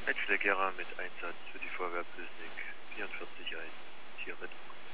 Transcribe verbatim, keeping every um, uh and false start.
Gera mit Einsatz für die Feuerwehr Pülsnig vierundvierzig eins, Tierrettung.